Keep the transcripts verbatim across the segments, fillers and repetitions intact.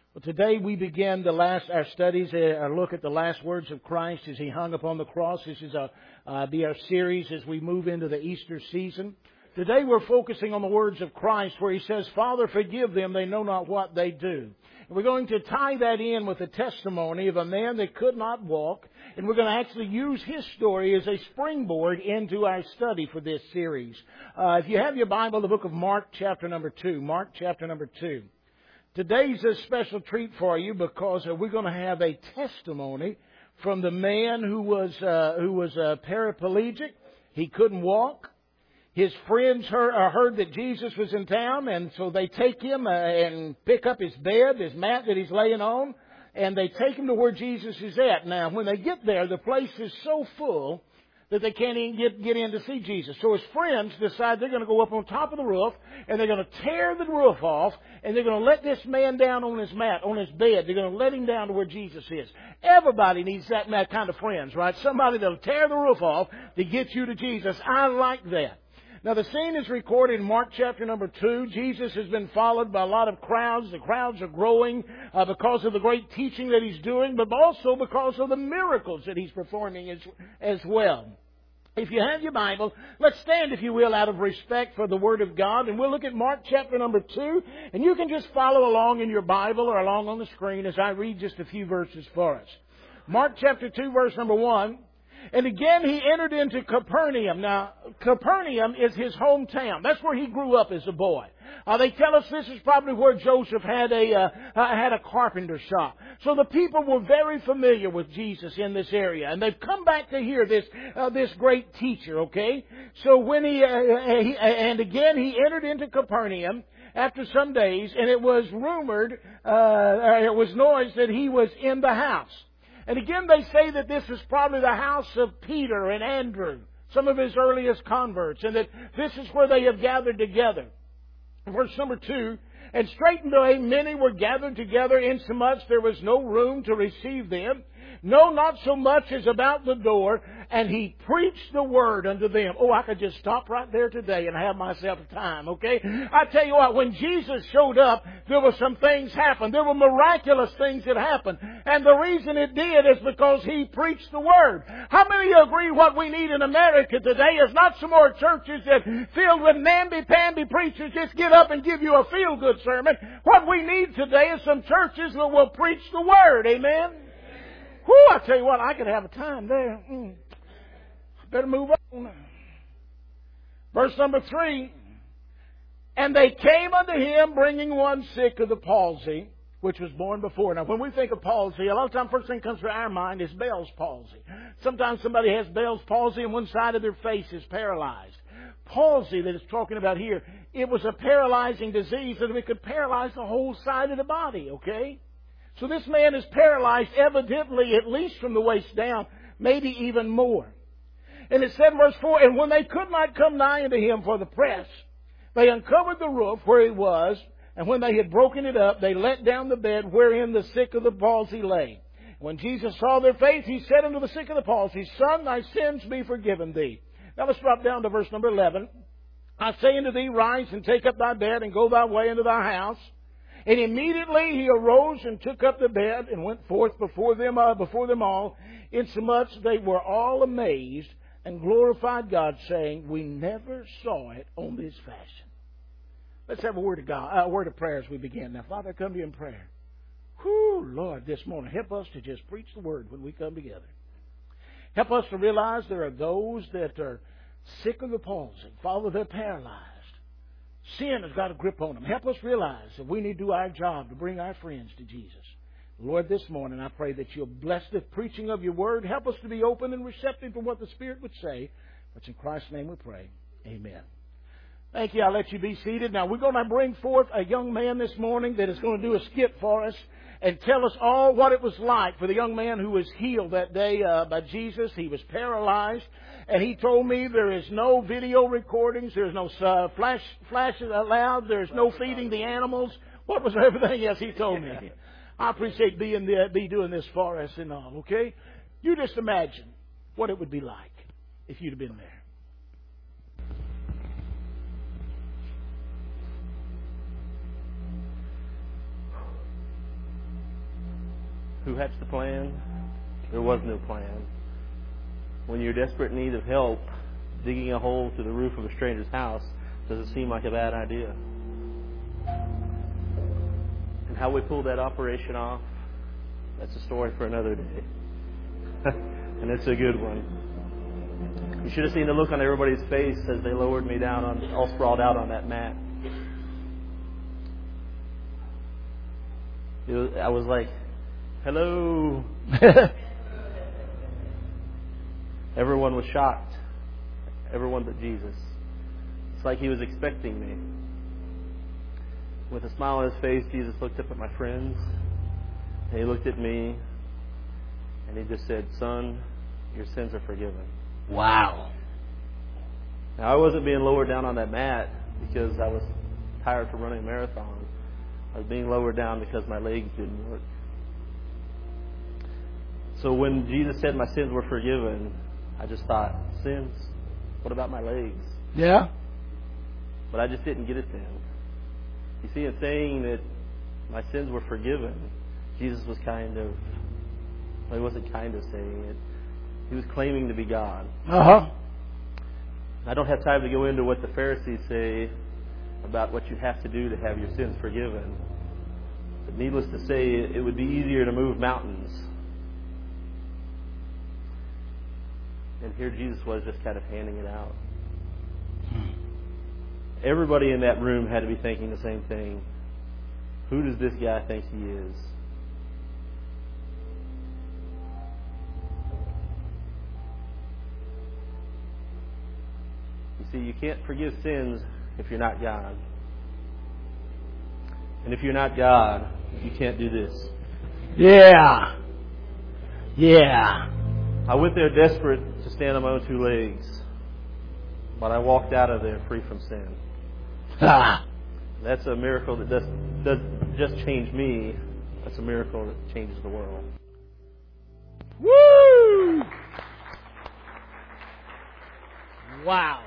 Well, today we begin the last our studies, a look at the last words of Christ as He hung upon the cross. This is a uh, be our series as we move into the Easter season. Today we're focusing on the words of Christ where He says, "Father, forgive them; they know not what they do." And we're going to tie that in with the testimony of a man that could not walk, and we're going to actually use his story as a springboard into our study for this series. Uh, if you have your Bible, the book of Mark, chapter number two. Mark, chapter number two. Today's a special treat for you because we're going to have a testimony from the man who was uh, who was uh, paraplegic. He couldn't walk. His friends heard, uh, heard that Jesus was in town, and so they take him uh, and pick up his bed, his mat that he's laying on, and they take him to where Jesus is at. Now, when they get there, the place is so full that they can't even get, get in to see Jesus. So his friends decide they're going to go up on top of the roof, and they're going to tear the roof off, and they're going to let this man down on his mat, on his bed. They're going to let him down to where Jesus is. Everybody needs that, that kind of friends, right? Somebody that'll tear the roof off to get you to Jesus. I like that. Now, the scene is recorded in Mark chapter number two. Jesus has been followed by a lot of crowds. The crowds are growing uh, because of the great teaching that He's doing, but also because of the miracles that He's performing as, as well. If you have your Bible, let's stand, if you will, out of respect for the Word of God. And we'll look at Mark chapter number two. And you can just follow along in your Bible or along on the screen as I read just a few verses for us. Mark chapter two, verse number one. And again he entered into Capernaum. Now, Capernaum is his hometown. That's where he grew up as a boy. Uh, they tell us this is probably where Joseph had a uh, had a carpenter shop. So the people were very familiar with Jesus in this area, and they've come back to hear this uh, this great teacher. Okay, so when he, uh, he and again he entered into Capernaum after some days, and it was rumored, uh, it was noise that he was in the house. And again, they say that this is probably the house of Peter and Andrew, some of his earliest converts, and that this is where they have gathered together. Verse number two, and straightway many were gathered together, insomuch there was no room to receive them, no, not so much as about the door, and He preached the word unto them. Oh, I could just stop right there today and have myself a time, okay? I tell you what, when Jesus showed up, there were some things happened. There were miraculous things that happened. And the reason it did is because He preached the word. How many agree what we need in America today is not some more churches that filled with namby-pamby preachers just get up and give you a feel-good sermon. What we need today is some churches that will preach the word. Amen? Whew, I tell you what, I could have a time there. Mm. Better move on. Verse number three. And they came unto Him, bringing one sick of the palsy, which was born before. Now, when we think of palsy, a lot of times, first thing that comes to our mind is Bell's palsy. Sometimes somebody has Bell's palsy and one side of their face is paralyzed. Palsy that it's talking about here, it was a paralyzing disease that it could paralyze the whole side of the body, okay? So this man is paralyzed evidently at least from the waist down, maybe even more. And it said in verse four, and when they could not come nigh unto Him for the press, they uncovered the roof where He was, and when they had broken it up, they let down the bed wherein the sick of the palsy lay. When Jesus saw their faith, He said unto the sick of the palsy, Son, thy sins be forgiven thee. Now let's drop down to verse number eleven. I say unto thee, rise and take up thy bed and go thy way into thy house. And immediately he arose and took up the bed and went forth before them, uh, before them all, insomuch they were all amazed and glorified God, saying, We never saw it on this fashion. Let's have a word of God, a word of prayer as we begin. Now, Father, I come to You in prayer. Whew, Lord, this morning, help us to just preach the word when we come together. Help us to realize there are those that are sick of the palsy. Father, they're paralyzed. Sin has got a grip on them. Help us realize that we need to do our job to bring our friends to Jesus. Lord, this morning I pray that You'll bless the preaching of Your word. Help us to be open and receptive to what the Spirit would say. It's in Christ's name we pray. Amen. Thank you. I'll let you be seated. Now we're going to bring forth a young man this morning that is going to do a skit for us and tell us all what it was like for the young man who was healed that day uh, by Jesus. He was paralyzed. And he told me there is no video recordings, there's no uh, flash flashes allowed, there's no feeding the animals. What was everything else he told me? I appreciate being there, be doing this for us and all, okay? You just imagine what it would be like if you'd have been there. Who hatched the plan? There was no plan. When you're desperate in need of help, digging a hole through the roof of a stranger's house doesn't seem like a bad idea. And how we pulled that operation off, that's a story for another day. And it's a good one. You should have seen the look on everybody's face as they lowered me down, on, all sprawled out on that mat. It was, I was like, hello. Everyone was shocked. Everyone but Jesus. It's like he was expecting me. With a smile on his face, Jesus looked up at my friends. And he looked at me. And he just said, son, your sins are forgiven. Wow. Now, I wasn't being lowered down on that mat because I was tired from running a marathon. I was being lowered down because my legs didn't work. So when Jesus said my sins were forgiven, I just thought, sins? What about my legs? Yeah. But I just didn't get it then. You see, in saying that my sins were forgiven, Jesus was kind of, well, he wasn't kind of saying it. He was claiming to be God. Uh-huh. I don't have time to go into what the Pharisees say about what you have to do to have your sins forgiven. But needless to say, it would be easier to move mountains. And here Jesus was just kind of handing it out. Everybody in that room had to be thinking the same thing. Who does this guy think he is? You see, you can't forgive sins if you're not God. And if you're not God, you can't do this. Yeah. Yeah. I went there desperate to stand on my own two legs. But I walked out of there free from sin. Ah. That's a miracle that does, doesn't just change me. That's a miracle that changes the world. Woo! Wow.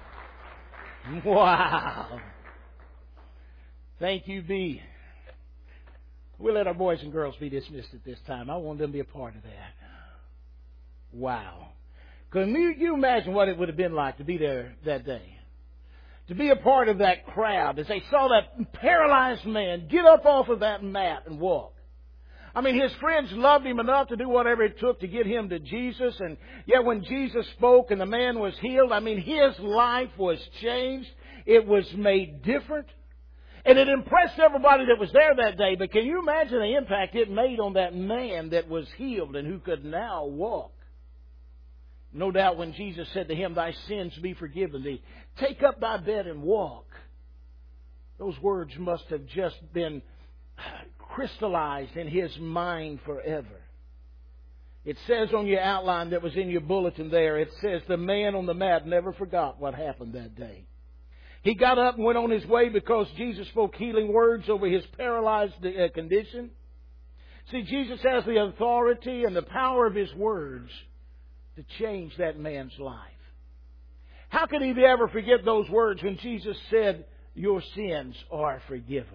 Wow. Thank you, B. We'll let our boys and girls be dismissed at this time. I want them to be a part of that. Wow. Can you, you imagine what it would have been like to be there that day? To be a part of that crowd as they saw that paralyzed man get up off of that mat and walk. I mean, his friends loved him enough to do whatever it took to get him to Jesus. And yet when Jesus spoke and the man was healed, I mean, his life was changed. It was made different. And it impressed everybody that was there that day. But can you imagine the impact it made on that man that was healed and who could now walk? No doubt when Jesus said to him, thy sins be forgiven thee, take up thy bed and walk. Those words must have just been crystallized in his mind forever. It says on your outline that was in your bulletin there, it says the man on the mat never forgot what happened that day. He got up and went on his way because Jesus spoke healing words over his paralyzed condition. See, Jesus has the authority and the power of his words to change that man's life. How could he ever forget those words when Jesus said, your sins are forgiven?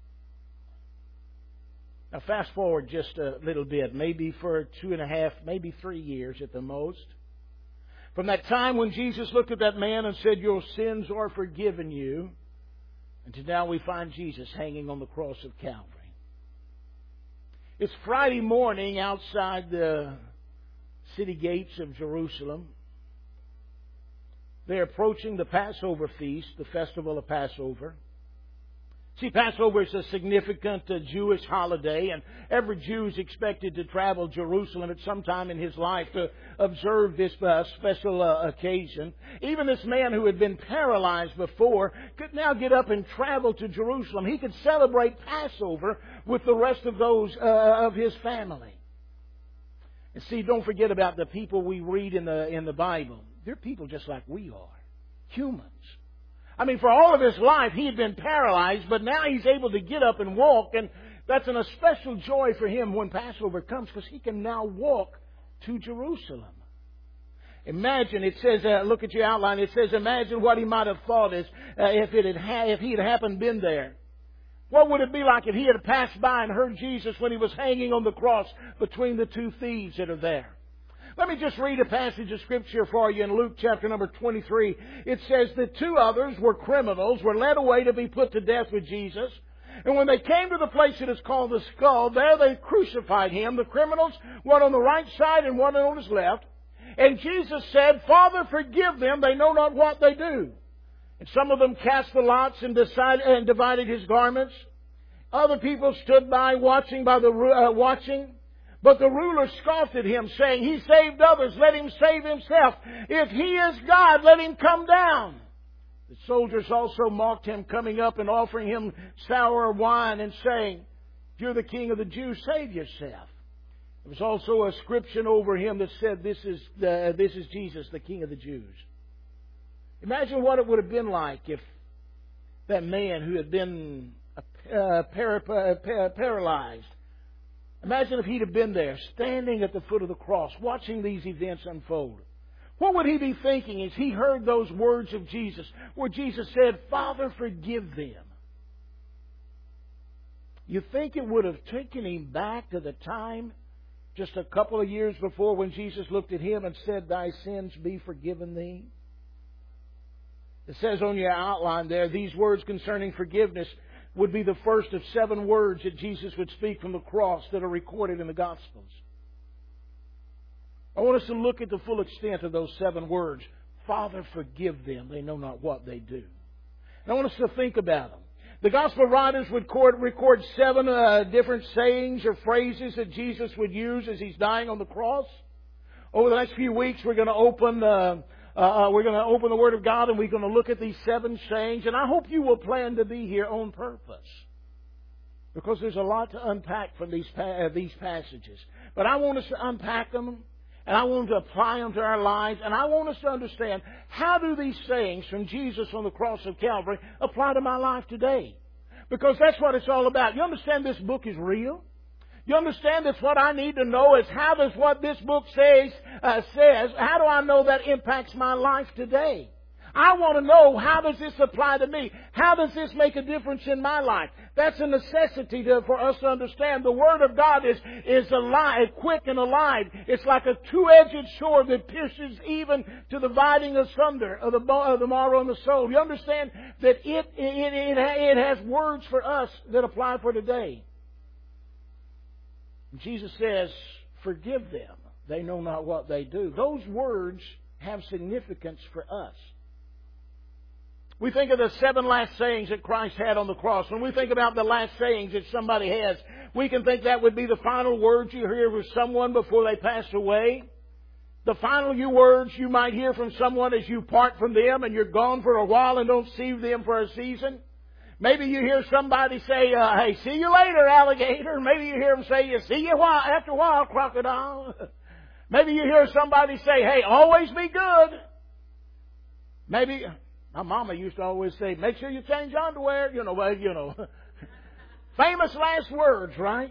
Now fast forward just a little bit, maybe for two and a half, maybe three years at the most. From that time when Jesus looked at that man and said, your sins are forgiven you, until now we find Jesus hanging on the cross of Calvary. It's Friday morning outside the city gates of Jerusalem. They're approaching the Passover feast, the festival of Passover. See, Passover is a significant uh, Jewish holiday, and every Jew is expected to travel to Jerusalem at some time in his life to observe this uh, special uh, occasion. Even this man who had been paralyzed before could now get up and travel to Jerusalem. He could celebrate Passover with the rest of those uh, of his family. And see, don't forget about the people we read in the in the Bible. They're people just like we are, humans. I mean, for all of his life, he had been paralyzed, but now he's able to get up and walk, and that's an especial joy for him when Passover comes, because he can now walk to Jerusalem. Imagine, it says, uh, look at your outline, it says, imagine what he might have thought is, uh, if it had ha- if he had happened been there. What would it be like if he had passed by and heard Jesus when he was hanging on the cross between the two thieves that are there? Let me just read a passage of Scripture for you in Luke chapter number twenty-three. It says that two others were criminals, were led away to be put to death with Jesus. And when they came to the place that is called the Skull, there they crucified him, the criminals, one on the right side and one on his left. And Jesus said, Father, forgive them, they know not what they do. And some of them cast the lots and, decided, and divided his garments. Other people stood by watching, by the uh, watching. But the ruler scoffed at him, saying, He saved others, let him save himself. If he is God, let him come down. The soldiers also mocked him, coming up and offering him sour wine and saying, If you're the king of the Jews, save yourself. There was also a inscription over him that said, This is, the, this is Jesus, the King of the Jews. Imagine what it would have been like if that man who had been uh, para, para, paralyzed, imagine if he'd have been there, standing at the foot of the cross, watching these events unfold. What would he be thinking as he heard those words of Jesus, where Jesus said, Father, forgive them? You think it would have taken him back to the time just a couple of years before when Jesus looked at him and said, Thy sins be forgiven thee? It says on your outline there, these words concerning forgiveness would be the first of seven words that Jesus would speak from the cross that are recorded in the Gospels. I want us to look at the full extent of those seven words. Father, forgive them. They know not what they do. And I want us to think about them. The Gospel writers would record, record seven uh, different sayings or phrases that Jesus would use as He's dying on the cross. Over the next few weeks, we're going to open uh, uh, we're going to open the Word of God, and we're going to look at these seven sayings. And I hope you will plan to be here on purpose, because there's a lot to unpack from these uh, these passages. But I want us to unpack them, and I want to apply them to our lives, and I want us to understand, how do these sayings from Jesus on the cross of Calvary apply to my life today? Because that's what it's all about. You understand this book is real? You understand that what I need to know is, how does what this book says, uh, says, how do I know that impacts my life today? I want to know, how does this apply to me? How does this make a difference in my life? That's a necessity to, for us to understand. The Word of God is, is alive, quick and alive. It's like a two-edged sword that pierces even to the dividing asunder of the, of the marrow and the soul. You understand that it, it, it, it has words for us that apply for today. Jesus says, forgive them. They know not what they do. Those words have significance for us. We think of the seven last sayings that Christ had on the cross. When we think about the last sayings that somebody has, we can think that would be the final words you hear from someone before they pass away. The final few words you might hear from someone as you part from them and you're gone for a while and don't see them for a season. Maybe you hear somebody say, uh, hey, see you later, alligator. Maybe you hear them say, you see you while, after a while, crocodile. Maybe you hear somebody say, hey, always be good. Maybe... My mama used to always say, make sure you change underwear. You know, well, you know. Famous last words, right?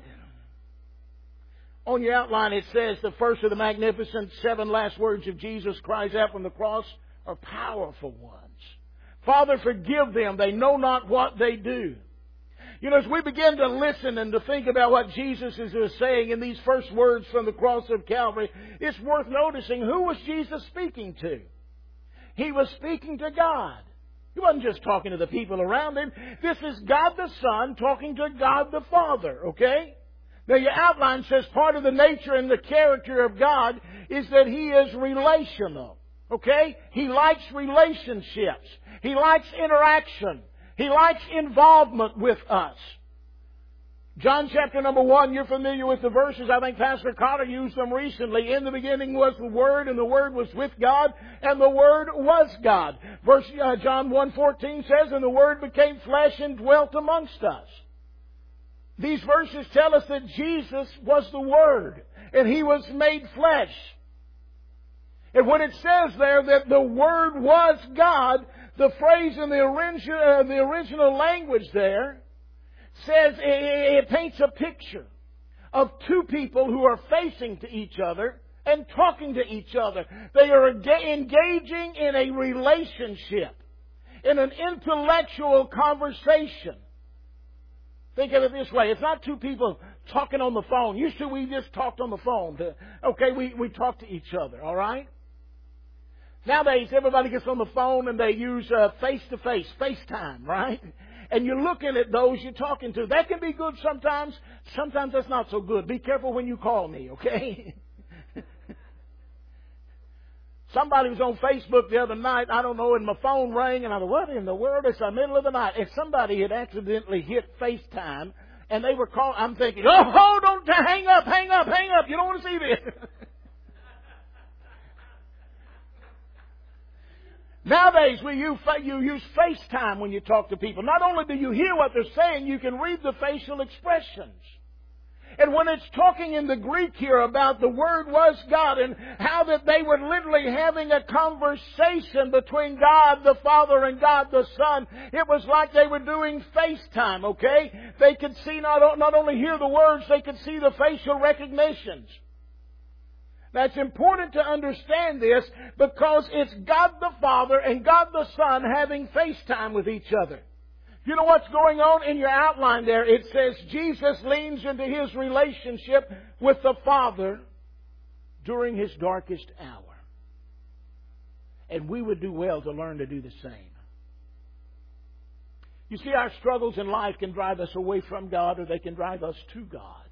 On your outline it says the first of the magnificent seven last words of Jesus cries out from the cross are powerful ones. Father, forgive them. They know not what they do. You know, as we begin to listen and to think about what Jesus is saying in these first words from the cross of Calvary, it's worth noticing, who was Jesus speaking to? He was speaking to God. He wasn't just talking to the people around Him. This is God the Son talking to God the Father, okay? Now your outline says part of the nature and the character of God is that He is relational, okay? He likes relationships. He likes interaction. He likes involvement with us. John chapter number one, you're familiar with the verses. I think Pastor Cotter used them recently. In the beginning was the Word, and the Word was with God, and the Word was God. Verse uh, John one fourteen says, and the Word became flesh and dwelt amongst us. These verses tell us that Jesus was the Word, and He was made flesh. And when it says there that the Word was God, the phrase in the original, uh, the original language there says it paints a picture of two people who are facing to each other and talking to each other. They are engaging in a relationship, in an intellectual conversation. Think of it this way. It's not two people talking on the phone. Used to we just talked on the phone. To, okay, we, we talk to each other, all right? Nowadays, everybody gets on the phone and they use uh, face-to-face, FaceTime, right? And you're looking at those you're talking to. That can be good sometimes. Sometimes that's not so good. Be careful when you call me, okay? Somebody was on Facebook the other night, I don't know, and my phone rang, and I thought, what in the world? It's the middle of the night. And somebody had accidentally hit FaceTime, and they were calling. I'm thinking, oh, oh, don't hang up, hang up, hang up. You don't want to see this. Nowadays, we use, you use FaceTime when you talk to people. Not only do you hear what they're saying, you can read the facial expressions. And when it's talking in the Greek here about the Word was God and how that they were literally having a conversation between God the Father and God the Son, it was like they were doing FaceTime, okay? They could see, not, not only hear the words, they could see the facial recognitions. Now, it's important to understand this because it's God the Father and God the Son having FaceTime with each other. You know what's going on in your outline there? It says Jesus leans into His relationship with the Father during His darkest hour. And we would do well to learn to do the same. You see, our struggles in life can drive us away from God, or they can drive us to God.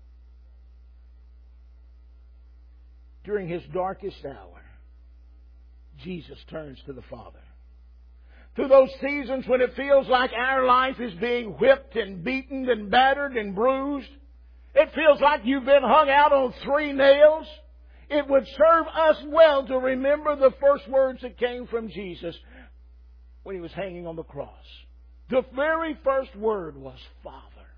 During His darkest hour, Jesus turns to the Father. Through those seasons when it feels like our life is being whipped and beaten and battered and bruised, it feels like you've been hung out on three nails, it would serve us well to remember the first words that came from Jesus when He was hanging on the cross. The very first word was Father.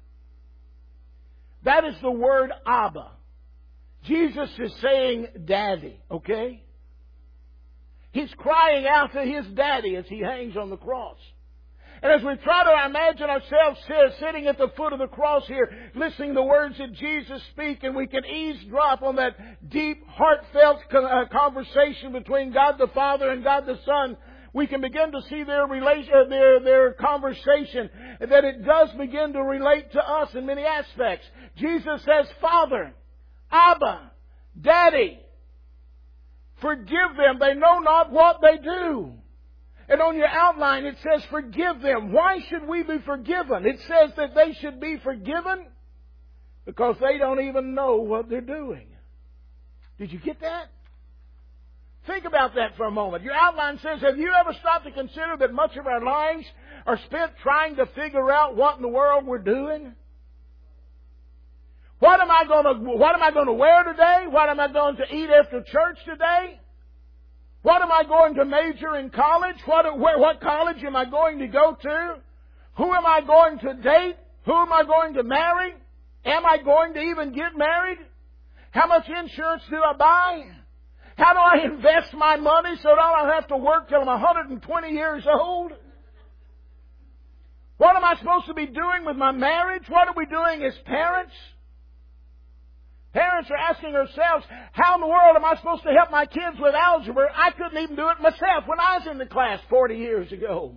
That is the word Abba. Jesus is saying Daddy, okay? He's crying out to His Daddy as He hangs on the cross. And as we try to imagine ourselves sitting at the foot of the cross here, listening to the words that Jesus speaks, and we can eavesdrop on that deep, heartfelt conversation between God the Father and God the Son, we can begin to see their relation, their, their conversation, and that it does begin to relate to us in many aspects. Jesus says, Father, Abba, Daddy, forgive them. They know not what they do. And on your outline it says forgive them. Why should we be forgiven? It says that they should be forgiven because they don't even know what they're doing. Did you get that? Think about that for a moment. Your outline says, have you ever stopped to consider that much of our lives are spent trying to figure out what in the world we're doing? What am I going to, what am I going to wear today? What am I going to eat after church today? What am I going to major in college? What, where, what college am I going to go to? Who am I going to date? Who am I going to marry? Am I going to even get married? How much insurance do I buy? How do I invest my money so that I don't have to work till I'm one hundred twenty years old? What am I supposed to be doing with my marriage? What are we doing as parents? Parents are asking themselves, how in the world am I supposed to help my kids with algebra? I couldn't even do it myself when I was in the class forty years ago.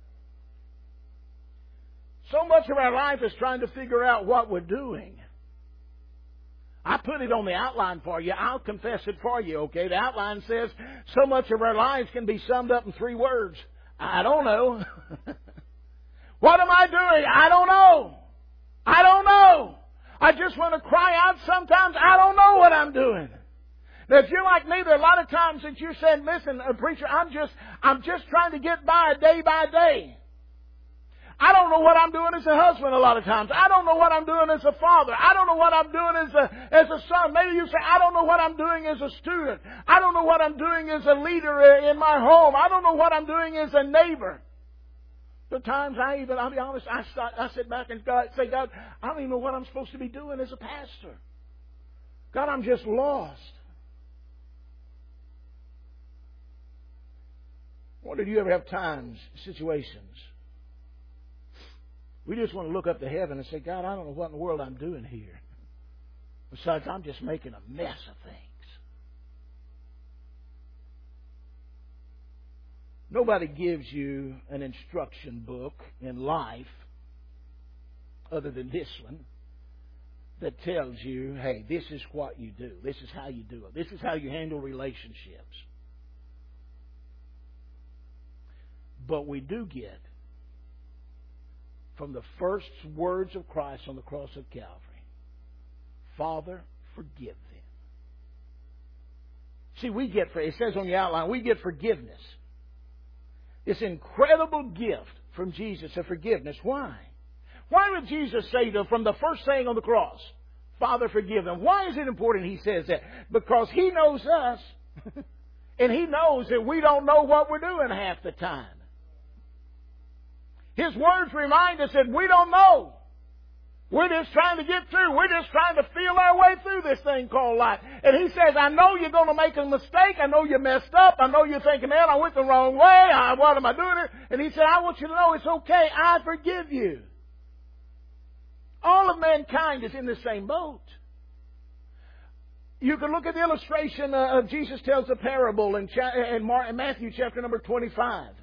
So much of our life is trying to figure out what we're doing. I put it on the outline for you. I'll confess it for you, okay? The outline says so much of our lives can be summed up in three words. I don't know. What am I doing? I don't know. I don't know. I just want to cry out sometimes. I don't know what I'm doing. Now, if you're like me, there are a lot of times that you said, listen, uh, preacher, I'm just, I'm just trying to get by day by day. I don't know what I'm doing as a husband a lot of times. I don't know what I'm doing as a father. I don't know what I'm doing as a, as a son. Maybe you say, I don't know what I'm doing as a student. I don't know what I'm doing as a leader in my home. I don't know what I'm doing as a neighbor. The times I even, I'll be honest, I, start, I sit back and God, say, God, I don't even know what I'm supposed to be doing as a pastor. God, I'm just lost. I wonder, do you ever have times, situations, we just want to look up to heaven and say, God, I don't know what in the world I'm doing here. Besides, I'm just making a mess of things. Nobody gives you an instruction book in life other than this one that tells you, hey, this is what you do. This is how you do it. This is how you handle relationships. But we do get from the first words of Christ on the cross of Calvary, Father, forgive them. See, we get, it says on the outline, we get forgiveness. This incredible gift from Jesus of forgiveness. Why? Why would Jesus say to them from the first saying on the cross, Father, forgive them? Why is it important he says that? Because He knows us, and He knows that we don't know what we're doing half the time. His words remind us that we don't know. We're just trying to get through. We're just trying to feel our way through this thing called life. And He says, I know you're going to make a mistake. I know you messed up. I know you're thinking, man, I went the wrong way. I, what am I doing here? And He said, I want you to know it's okay. I forgive you. All of mankind is in the same boat. You can look at the illustration uh, of Jesus tells a parable in, cha- in, Mar- in Matthew chapter number twenty-five.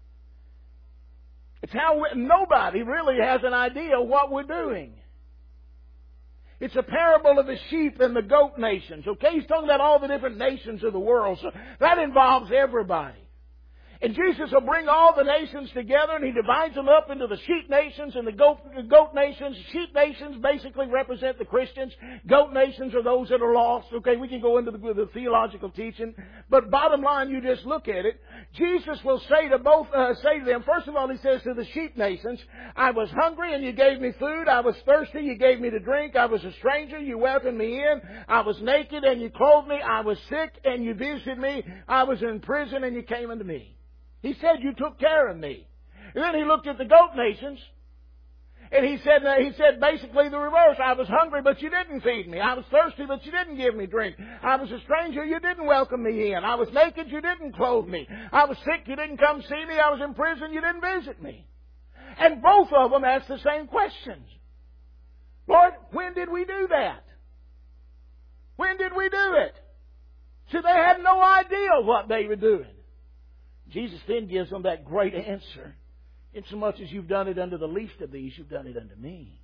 It's how we, nobody really has an idea what we're doing. It's a parable of the sheep and the goat nations. Okay, He's talking about all the different nations of the world. So that involves everybody. And Jesus will bring all the nations together, and He divides them up into the sheep nations and the goat, the goat nations. Sheep nations basically represent the Christians. Goat nations are those that are lost. Okay, we can go into the, the theological teaching. But bottom line, you just look at it. Jesus will say to both, uh, say to them, first of all, He says to the sheep nations, I was hungry and you gave me food. I was thirsty, you gave me to drink. I was a stranger, you welcomed me in. I was naked and you clothed me. I was sick and you visited me. I was in prison and you came unto me. He said, you took care of me. And then He looked at the goat nations, and He said, uh, He said basically the reverse. I was hungry, but you didn't feed me. I was thirsty, but you didn't give me drink. I was a stranger, you didn't welcome me in. I was naked, you didn't clothe me. I was sick, you didn't come see me. I was in prison, you didn't visit me. And both of them asked the same questions. Lord, when did we do that? When did we do it? So they had no idea what they were doing. Jesus then gives them that great answer. Insomuch as you've done it unto the least of these, you've done it unto me.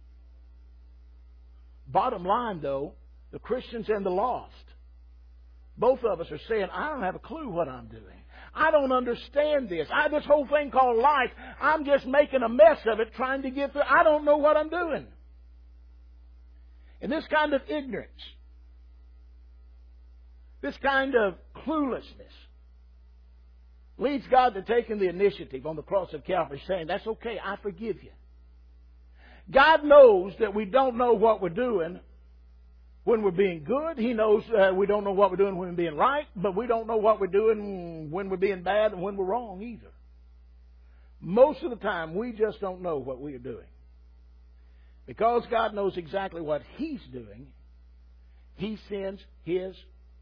Bottom line, though, the Christians and the lost, both of us are saying, I don't have a clue what I'm doing. I don't understand this. I, this whole thing called life, I'm just making a mess of it trying to get through. I don't know what I'm doing. And this kind of ignorance, this kind of cluelessness, leads God to taking the initiative on the cross of Calvary, saying, that's okay, I forgive you. God knows that we don't know what we're doing when we're being good. He knows uh, we don't know what we're doing when we're being right, but we don't know what we're doing when we're being bad and when we're wrong either. Most of the time, we just don't know what we are doing. Because God knows exactly what He's doing, He sends His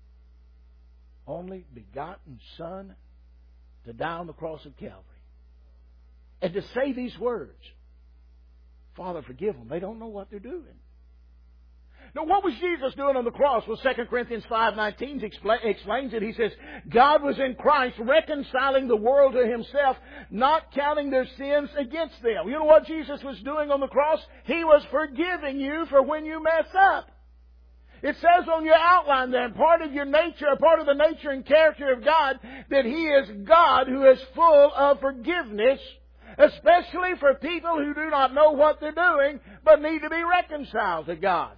only begotten Son to die on the cross of Calvary. And to say these words, Father, forgive them. They don't know what they're doing. Now, what was Jesus doing on the cross? Well, Second Corinthians five nineteen explains it. He says, God was in Christ reconciling the world to Himself, not counting their sins against them. You know what Jesus was doing on the cross? He was forgiving you for when you mess up. It says on your outline there, part of your nature, a part of the nature and character of God, that He is God who is full of forgiveness, especially for people who do not know what they're doing, but need to be reconciled to God.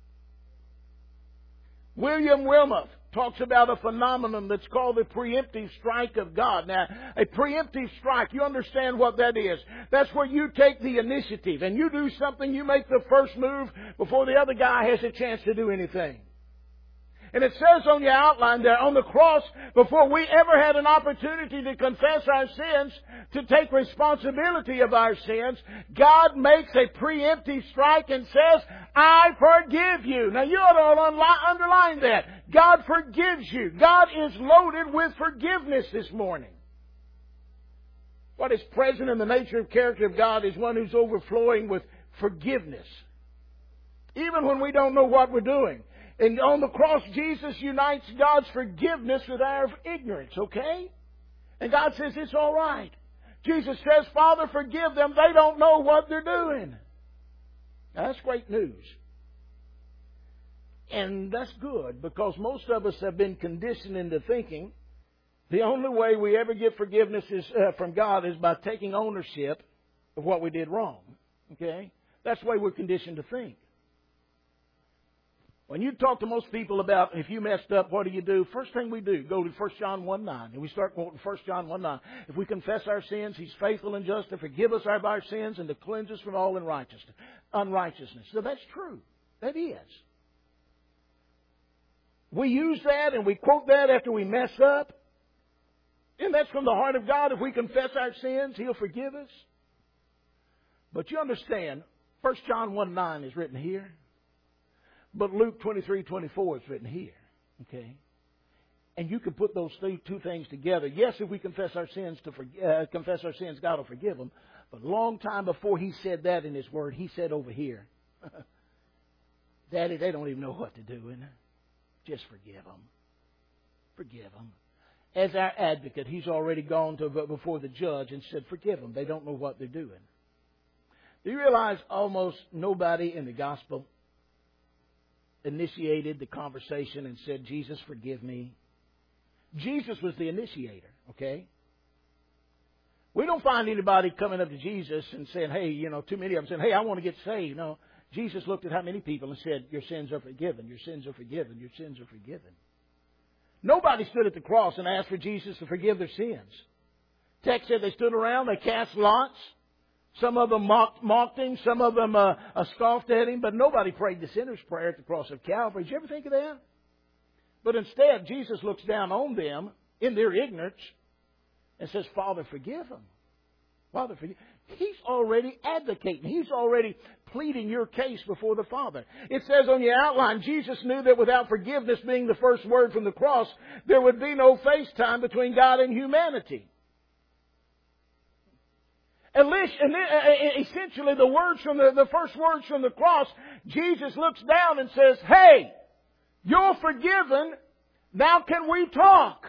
William Wilmoth talks about a phenomenon that's called the preemptive strike of God. Now, a preemptive strike, you understand what that is. That's where you take the initiative and you do something, you make the first move before the other guy has a chance to do anything. And it says on your outline there, on the cross, before we ever had an opportunity to confess our sins, to take responsibility of our sins, God makes a preemptive strike and says, I forgive you. Now you ought to underline that. God forgives you. God is loaded with forgiveness this morning. What is present in the nature and character of God is one who's overflowing with forgiveness. Even when we don't know what we're doing. And on the cross, Jesus unites God's forgiveness with our ignorance, okay? And God says, it's all right. Jesus says, Father, forgive them. They don't know what they're doing. Now, that's great news. And that's good, because most of us have been conditioned into thinking the only way we ever get forgiveness is, uh, from God is by taking ownership of what we did wrong. Okay? That's the way we're conditioned to think. When you talk to most people about if you messed up, what do you do? First thing we do, go to First John one nine. And we start quoting First John one nine. If we confess our sins, He's faithful and just to forgive us of our sins and to cleanse us from all unrighteousness. unrighteousness. So that's true. That is. We use that and we quote that after we mess up. And that's from the heart of God. If we confess our sins, He'll forgive us. But you understand, First John one nine is written here. But Luke twenty-three twenty-four is written here. Okay? And you can put those two things together. Yes, if we confess our sins, to forg- uh, confess our sins, God will forgive them. But a long time before He said that in His Word, He said over here, Daddy, they don't even know what to do. And just forgive them. Forgive them. As our advocate, He's already gone to before the judge and said, forgive them. They don't know what they're doing. Do you realize almost nobody in the gospel initiated the conversation and said, Jesus, forgive me? Jesus was the initiator, okay? We don't find anybody coming up to Jesus and saying, hey, you know, too many of them saying, hey, I want to get saved. No, Jesus looked at how many people and said, your sins are forgiven, your sins are forgiven, your sins are forgiven. Nobody stood at the cross and asked for Jesus to forgive their sins. Text said they stood around, they cast lots. Some of them mocked, mocked Him, some of them uh, uh, scoffed at Him, but nobody prayed the sinner's prayer at the cross of Calvary. Did you ever think of that? But instead, Jesus looks down on them in their ignorance and says, Father, forgive them. Father, forgive. He's already advocating. He's already pleading your case before the Father. It says on your outline, Jesus knew that without forgiveness being the first word from the cross, there would be no FaceTime between God and humanity. At least, essentially, the words from the, the first words from the cross, Jesus looks down and says, hey, you're forgiven. Now can we talk?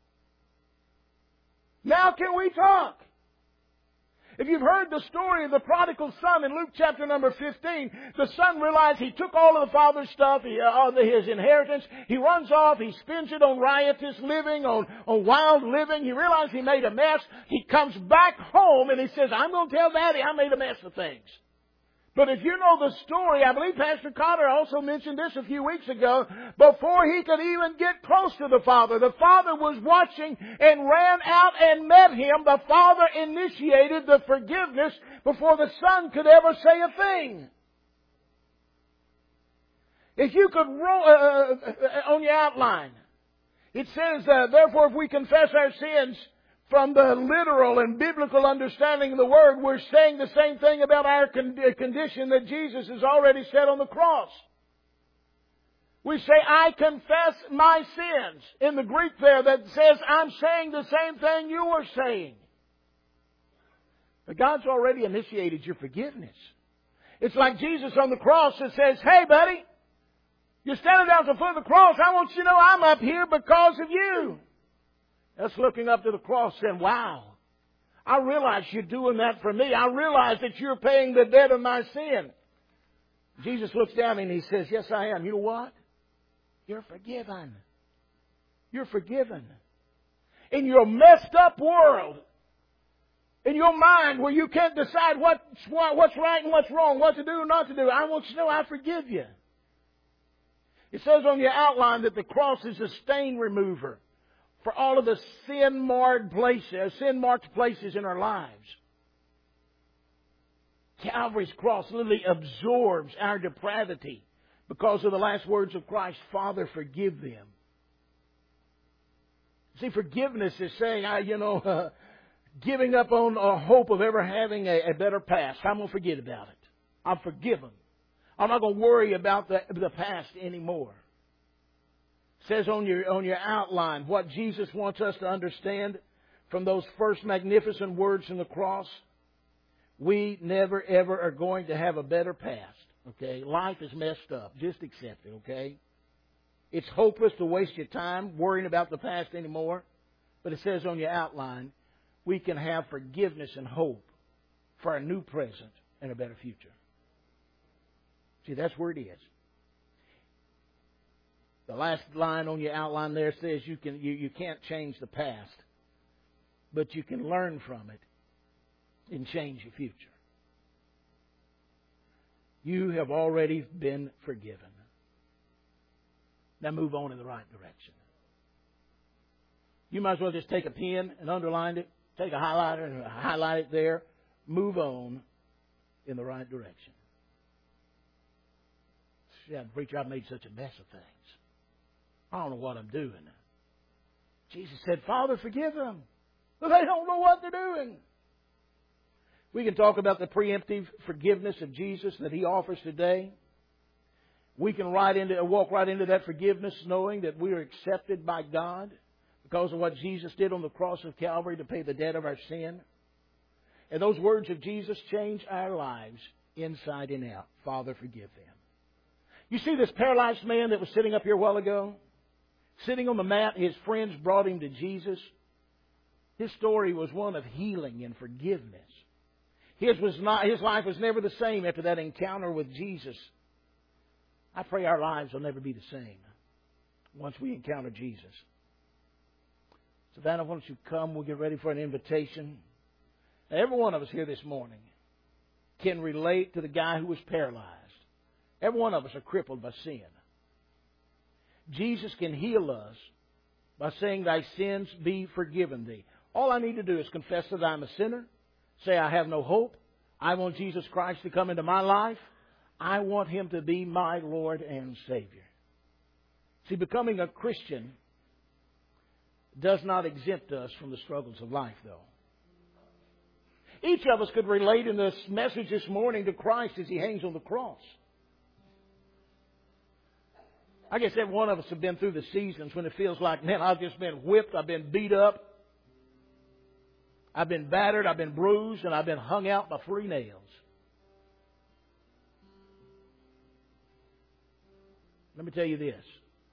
Now can we talk? If you've heard the story of the prodigal son in Luke chapter number fifteen, the son realized he took all of the father's stuff, he, uh, his inheritance. He runs off. He spends it on riotous living, on, on wild living. He realized he made a mess. He comes back home and he says, I'm going to tell Daddy I made a mess of things. But if you know the story, I believe Pastor Cotter also mentioned this a few weeks ago, before he could even get close to the Father, the Father was watching and ran out and met him. The Father initiated the forgiveness before the Son could ever say a thing. If you could roll uh, on your outline, it says, uh, therefore if we confess our sins, from the literal and biblical understanding of the Word, we're saying the same thing about our condition that Jesus has already said on the cross. We say, I confess my sins. In the Greek there that says, I'm saying the same thing you were saying. But God's already initiated your forgiveness. It's like Jesus on the cross that says, hey buddy, you're standing down at the foot of the cross. I want you to know I'm up here because of you. That's looking up to the cross saying, wow, I realize you're doing that for me. I realize that you're paying the debt of my sin. Jesus looks down and He says, yes, I am. You know what? You're forgiven. You're forgiven. In your messed up world, in your mind where you can't decide what's, what's right and what's wrong, what to do and not to do, I want you to know I forgive you. It says on your outline that the cross is a stain remover for all of the sin-marred places, sin-marked places in our lives. Calvary's cross literally absorbs our depravity because of the last words of Christ, Father, forgive them. See, forgiveness is saying, I, you know, uh, giving up on a hope of ever having a, a better past. I'm going to forget about it. I'm forgiven. I'm not going to worry about the, the past anymore. Says on your on your outline what Jesus wants us to understand from those first magnificent words from the cross. We never ever are going to have a better past. Okay, life is messed up. Just accept it. Okay, it's hopeless to waste your time worrying about the past anymore. But it says on your outline, we can have forgiveness and hope for a new present and a better future. See, that's where it is. The last line on your outline there says you can you, you can't change the past, but you can learn from it and change your future. You have already been forgiven. Now move on in the right direction. You might as well just take a pen and underline it, take a highlighter and highlight it there. Move on in the right direction. Yeah, preacher, I've made such a mess of things. I don't know what I'm doing. Jesus said, Father, forgive them. But they don't know what they're doing. We can talk about the preemptive forgiveness of Jesus that He offers today. We can right into, walk right into that forgiveness knowing that we are accepted by God because of what Jesus did on the cross of Calvary to pay the debt of our sin. And those words of Jesus change our lives inside and out. Father, forgive them. You see this paralyzed man that was sitting up here a while ago? Sitting on the mat, his friends brought him to Jesus. His story was one of healing and forgiveness. His, was not, his life was never the same after that encounter with Jesus. I pray our lives will never be the same once we encounter Jesus. Savannah, why don't you come? We'll get ready for an invitation. Now, every one of us here this morning can relate to the guy who was paralyzed. Every one of us are crippled by sin. Jesus can heal us by saying, Thy sins be forgiven thee. All I need to do is confess that I'm a sinner, say I have no hope, I want Jesus Christ to come into my life, I want Him to be my Lord and Savior. See, becoming a Christian does not exempt us from the struggles of life, though. Each of us could relate in this message this morning to Christ as He hangs on the cross. I guess every one of us have been through the seasons when it feels like, man, I've just been whipped, I've been beat up, I've been battered, I've been bruised, and I've been hung out by three nails. Let me tell you this.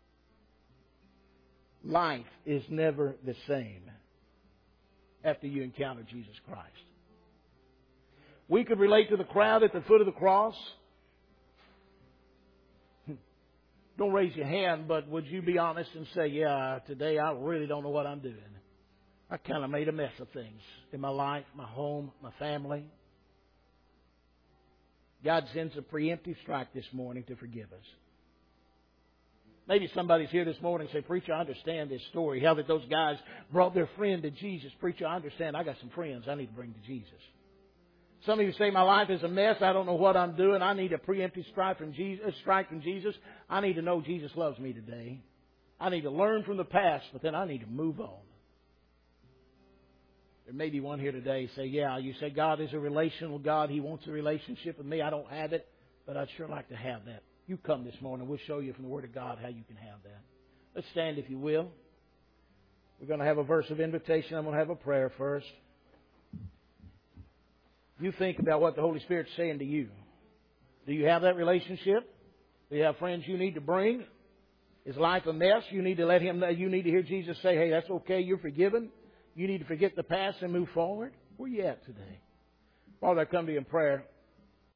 Life is never the same after you encounter Jesus Christ. We could relate to the crowd at the foot of the cross. Don't raise your hand, but would you be honest and say, yeah, today I really don't know what I'm doing. I kind of made a mess of things in my life, my home, my family. God sends a preemptive strike this morning to forgive us. Maybe somebody's here this morning and say, Preacher, I understand this story. How that those guys brought their friend to Jesus. Preacher, I understand. I got some friends I need to bring to Jesus. Some of you say, my life is a mess. I don't know what I'm doing. I need a preemptive strike from Jesus. Strike from Jesus. I need to know Jesus loves me today. I need to learn from the past, but then I need to move on. There may be one here today say, yeah, you say God is a relational God. He wants a relationship with me. I don't have it, but I'd sure like to have that. You come this morning. We'll show you from the Word of God how you can have that. Let's stand if you will. We're going to have a verse of invitation. I'm going to have a prayer first. You think about what the Holy Spirit's saying to you. Do you have that relationship? Do you have friends you need to bring? Is life a mess? You need to let Him know. You need to hear Jesus say, hey, that's okay. You're forgiven. You need to forget the past and move forward. Where are you at today? Father, I come to you in prayer.